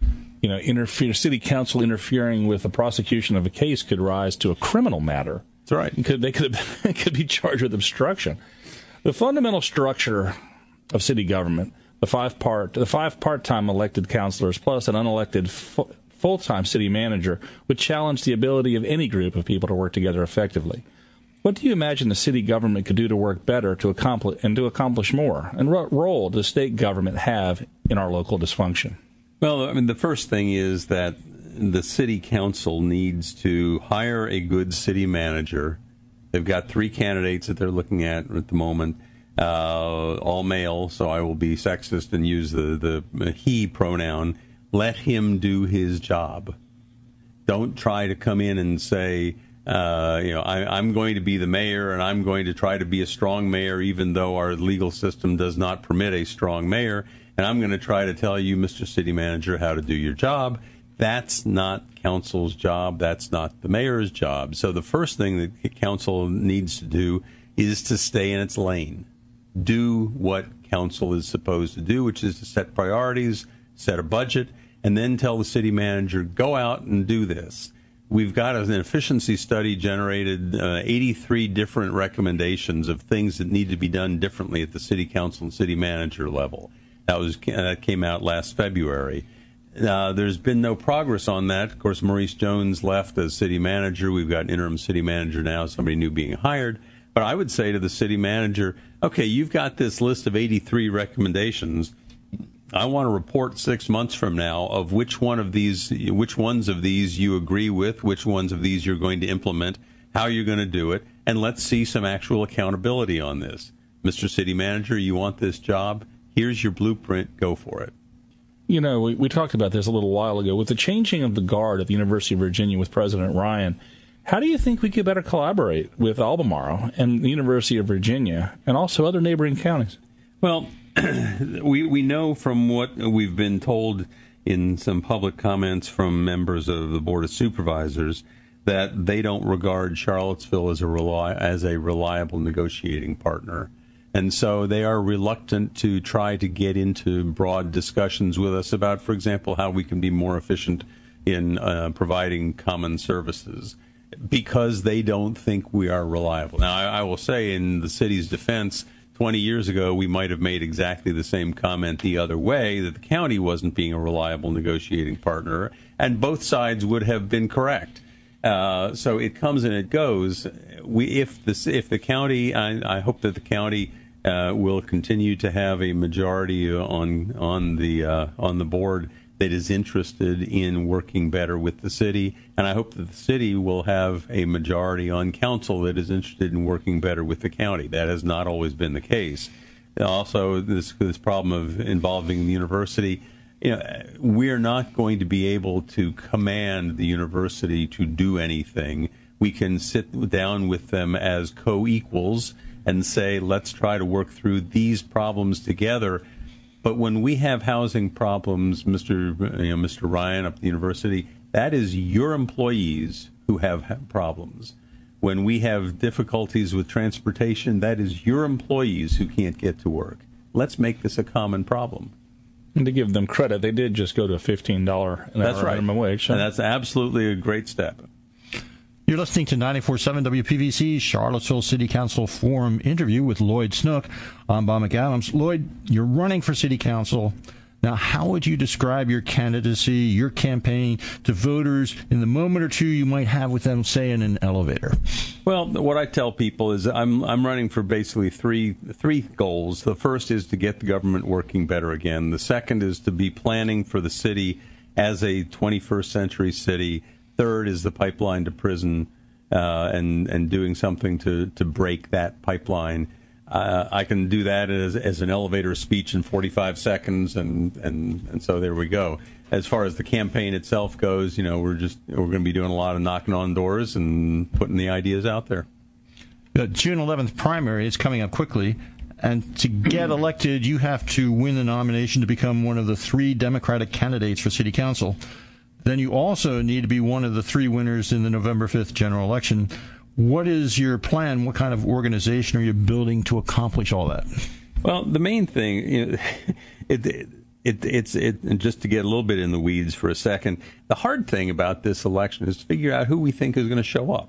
city council interfering with the prosecution of a case could rise to a criminal matter. That's right. They could be charged with obstruction. The fundamental structure of city government, the five part-time elected councilors plus an unelected full-time city manager, would challenge the ability of any group of people to work together effectively. What do you imagine the city government could do to work better to accomplish more? And what role does state government have in our local dysfunction? Well, the first thing is that the city council needs to hire a good city manager. They've got 3 candidates that they're looking at the moment, all male, so I will be sexist and use the he pronoun. Let him do his job. Don't try to come in and say, I'm going to be the mayor and I'm going to try to be a strong mayor even though our legal system does not permit a strong mayor, and I'm going to try to tell you, Mr. City Manager, how to do your job. That's not council's job. That's not the mayor's job. So the first thing that council needs to do is to stay in its lane. Do what council is supposed to do, which is to set priorities, set a budget, and then tell the city manager, go out and do this. We've got an efficiency study generated 83 different recommendations of things that need to be done differently at the city council and city manager level. That came out last February. There's been no progress on that. Of course, Maurice Jones left as city manager. We've got an interim city manager now, somebody new being hired. But I would say to the city manager, okay, you've got this list of 83 recommendations. I want a report 6 months from now of which ones of these you agree with, which ones of these you're going to implement, how you're going to do it, and let's see some actual accountability on this. Mr. City Manager, you want this job? Here's your blueprint. Go for it. You know, we talked about this a little while ago. With the changing of the guard at the University of Virginia with President Ryan, how do you think we could better collaborate with Albemarle and the University of Virginia and also other neighboring counties? Well, we know from what we've been told in some public comments from members of the Board of Supervisors that they don't regard Charlottesville as a reliable negotiating partner. And so they are reluctant to try to get into broad discussions with us about, for example, how we can be more efficient in providing common services, because they don't think we are reliable. Now, I will say, in the city's defense, 20 years ago, we might have made exactly the same comment the other way, that the county wasn't being a reliable negotiating partner, and both sides would have been correct. So it comes and it goes. If the county, I hope that the county will continue to have a majority on the board that is interested in working better with the city, and I hope that the city will have a majority on council that is interested in working better with the county. That has not always been the case. Also, this problem of involving the university, we're not going to be able to command the university to do anything. We can sit down with them as co-equals and say, let's try to work through these problems together. But when we have housing problems, Mr. Ryan up at the university, that is your employees who have problems. When we have difficulties with transportation, that is your employees who can't get to work. Let's make this a common problem. And to give them credit, they did just go to a $15 an hour minimum wage. And that's absolutely a great step. You're listening to 94.7 WPVC's Charlottesville City Council Forum interview with Lloyd Snook. I'm Bob McAdams. Lloyd, you're running for City Council. Now, how would you describe your candidacy, your campaign, to voters in the moment or two you might have with them, say, in an elevator? Well, what I tell people is I'm running for basically three goals. The first is to get the government working better again. The second is to be planning for the city as a 21st century city. Third is the pipeline to prison, and doing something to break that pipeline. I can do that as an elevator speech in 45 seconds, and so there we go. As far as the campaign itself goes, we're going to be doing a lot of knocking on doors and putting the ideas out there. The June 11th primary is coming up quickly, and to get elected, you have to win the nomination to become one of the 3 Democratic candidates for City Council. Then you also need to be one of the 3 winners in the November 5th general election. What is your plan? What kind of organization are you building to accomplish all that? Well, the main thing, it's just to get a little bit in the weeds for a second, the hard thing about this election is to figure out who we think is going to show up.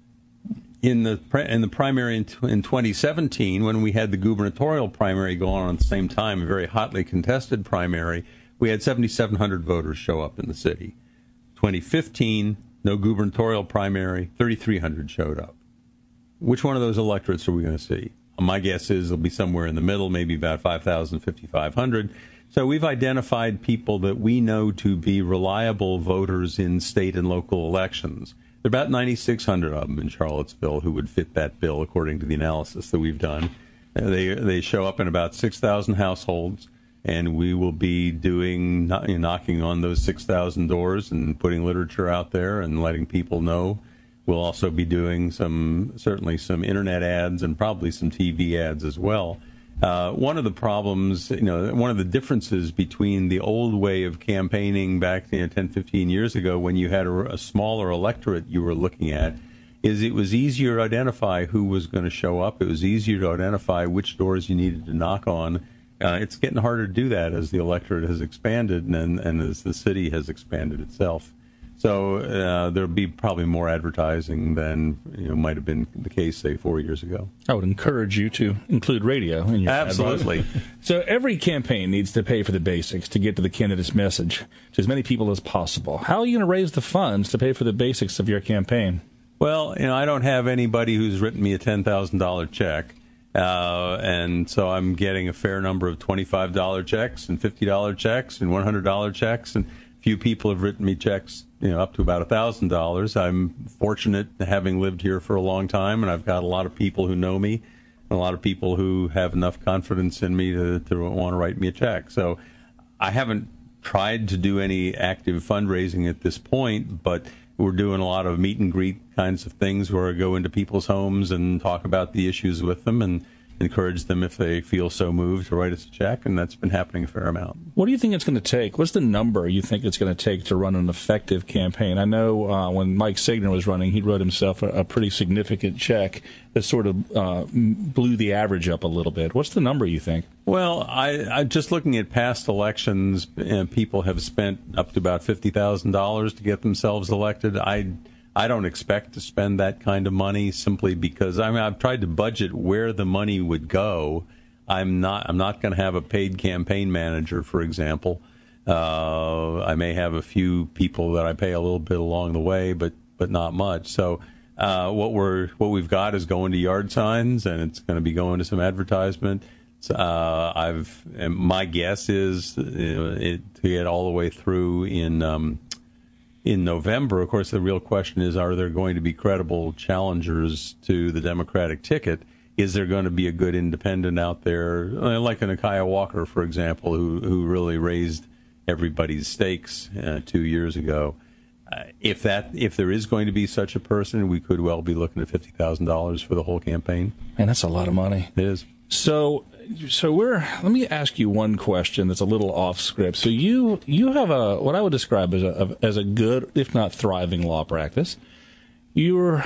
In the primary in 2017, when we had the gubernatorial primary go on at the same time, a very hotly contested primary, we had 7,700 voters show up in the city. 2015, no gubernatorial primary, 3,300 showed up. Which one of those electorates are we going to see? My guess is it'll be somewhere in the middle, maybe about 5,000, 5,500. So we've identified people that we know to be reliable voters in state and local elections. There are about 9,600 of them in Charlottesville who would fit that bill, according to the analysis that we've done. They show up in about 6,000 households. And we will be knocking on those 6,000 doors and putting literature out there and letting people know. We'll also be doing certainly some internet ads and probably some TV ads as well. One of the problems, one of the differences between the old way of campaigning back 10, 15 years ago, when you had a smaller electorate you were looking at, is it was easier to identify who was going to show up. It was easier to identify which doors you needed to knock on. It's getting harder to do that as the electorate has expanded and as the city has expanded itself. So there'll be probably more advertising than might have been the case, say, 4 years ago. I would encourage you to include radio in your Absolutely. So every campaign needs to pay for the basics to get to the candidate's message to as many people as possible. How are you going to raise the funds to pay for the basics of your campaign? Well, I don't have anybody who's written me a $10,000 check. And so I'm getting a fair number of $25 checks and $50 checks and $100 checks, and few people have written me checks, up to about $1,000. I'm fortunate having lived here for a long time, and I've got a lot of people who know me, and a lot of people who have enough confidence in me to want to write me a check. So I haven't tried to do any active fundraising at this point, but we're doing a lot of meet and greet kinds of things where I go into people's homes and talk about the issues with them and encourage them, if they feel so moved, to write us a check, and that's been happening a fair amount. What do you think it's going to take? What's the number you think it's going to take to run an effective campaign? I know when Mike Signer was running, he wrote himself a pretty significant check that sort of blew the average up a little bit. What's the number, you think? Well, I just looking at past elections, people have spent up to about $50,000 to get themselves elected. I don't expect to spend that kind of money simply because I've tried to budget where the money would go. I'm not going to have a paid campaign manager, for example. I may have a few people that I pay a little bit along the way, but not much. So what we've got is going to yard signs, and it's going to be going to some advertisement. My guess is to get all the way through in November. Of course, the real question is, are there going to be credible challengers to the Democratic ticket? Is there going to be a good independent out there, like an Nakia Walker, for example, who really raised everybody's stakes 2 years ago? If there is going to be such a person, we could well be looking at $50,000 for the whole campaign. Man, that's a lot of money. It is. So let me ask you one question that's a little off script. So you have what I would describe as a good, if not thriving, law practice. You're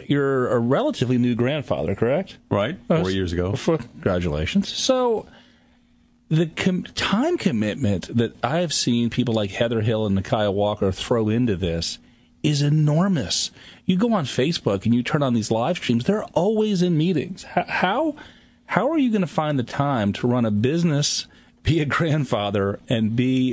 a relatively new grandfather, correct? Right, 4 years ago. Congratulations. So the time commitment that I have seen people like Heather Hill and Nakia Walker throw into this is enormous. You go on Facebook and you turn on these live streams; they're always in meetings. How are you going to find the time to run a business, be a grandfather, and be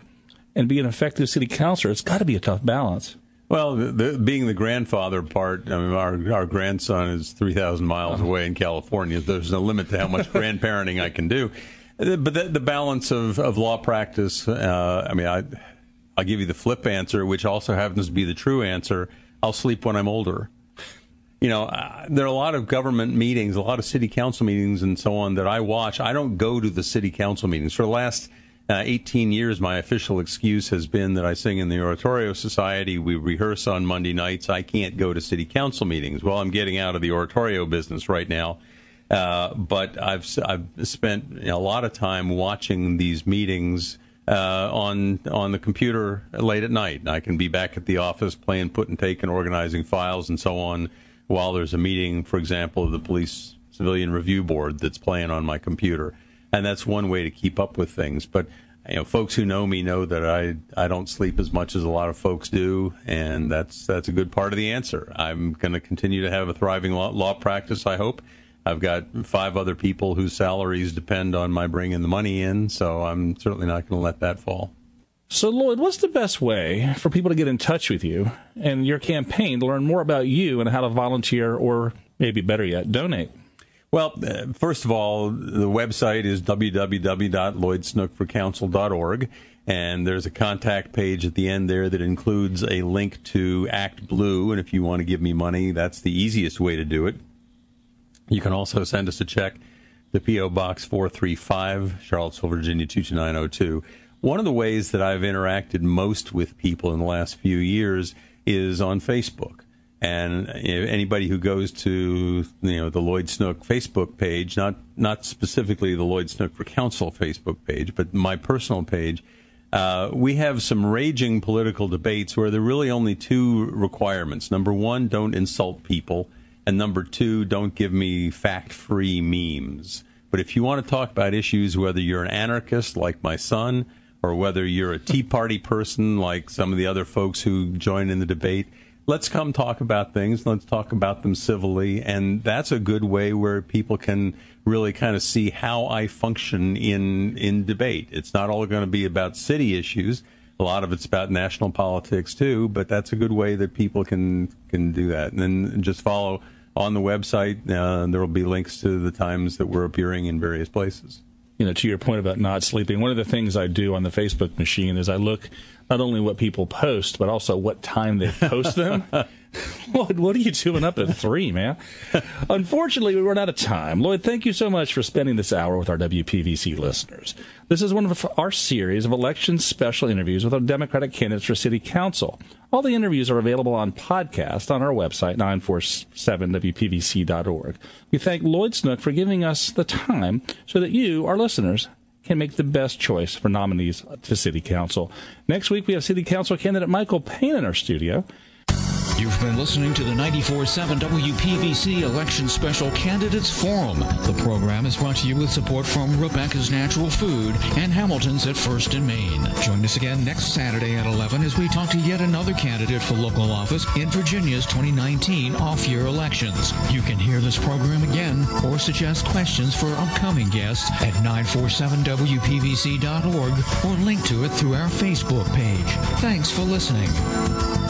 an effective city councilor? It's got to be a tough balance. Well, being the grandfather part, our grandson is 3,000 miles away in California. There's no limit to how much grandparenting I can do. But the balance of law practice, I'll give you the flip answer, which also happens to be the true answer. I'll sleep when I'm older. There are a lot of government meetings, a lot of city council meetings and so on that I watch. I don't go to the city council meetings. For the last 18 years, my official excuse has been that I sing in the Oratorio Society. We rehearse on Monday nights. I can't go to city council meetings. Well, I'm getting out of the oratorio business right now. But I've spent a lot of time watching these meetings on the computer late at night. And I can be back at the office playing put and take and organizing files and so on, while there's a meeting, for example, of the Police Civilian Review Board that's playing on my computer. And that's one way to keep up with things. But folks who know me know that I don't sleep as much as a lot of folks do, and that's a good part of the answer. I'm going to continue to have a thriving law practice, I hope. I've got 5 other people whose salaries depend on my bringing the money in, so I'm certainly not going to let that fall. So, Lloyd, what's the best way for people to get in touch with you and your campaign to learn more about you and how to volunteer or, maybe better yet, donate? Well, first of all, the website is www.lloydsnookforcouncil.org, and there's a contact page at the end there that includes a link to Act Blue, and if you want to give me money, that's the easiest way to do it. You can also send us a check to P.O. Box 435, Charlottesville, Virginia 22902. One of the ways that I've interacted most with people in the last few years is on Facebook. And anybody who goes to the Lloyd Snook Facebook page, not specifically the Lloyd Snook for Council Facebook page, but my personal page, we have some raging political debates where there are really only 2 requirements. Number 1, don't insult people. And number 2, don't give me fact-free memes. But if you want to talk about issues, whether you're an anarchist like my son, or whether you're a Tea Party person like some of the other folks who join in the debate. Let's come talk about things. Let's talk about them civilly. And that's a good way where people can really kind of see how I function in debate. It's not all going to be about city issues. A lot of it's about national politics, too. But that's a good way that people can do that. And then just follow on the website. There will be links to the times that we're appearing in various places. To your point about not sleeping, one of the things I do on the Facebook machine is I look not only what people post, but also what time they post them. What are you doing up at 3, man? Unfortunately, we run out of time. Lloyd, thank you so much for spending this hour with our WPVC listeners. This is one of our series of election special interviews with our Democratic candidates for City Council. All the interviews are available on podcast on our website, 947wpvc.org. We thank Lloyd Snook for giving us the time so that you, our listeners, can make the best choice for nominees to City Council. Next week, we have City Council candidate Michael Payne in our studio. You've been listening to the 94.7 WPVC Election Special Candidates Forum. The program is brought to you with support from Rebecca's Natural Food and Hamilton's at First and Main. Join us again next Saturday at 11 as we talk to yet another candidate for local office in Virginia's 2019 off-year elections. You can hear this program again or suggest questions for upcoming guests at 947wpvc.org or link to it through our Facebook page. Thanks for listening.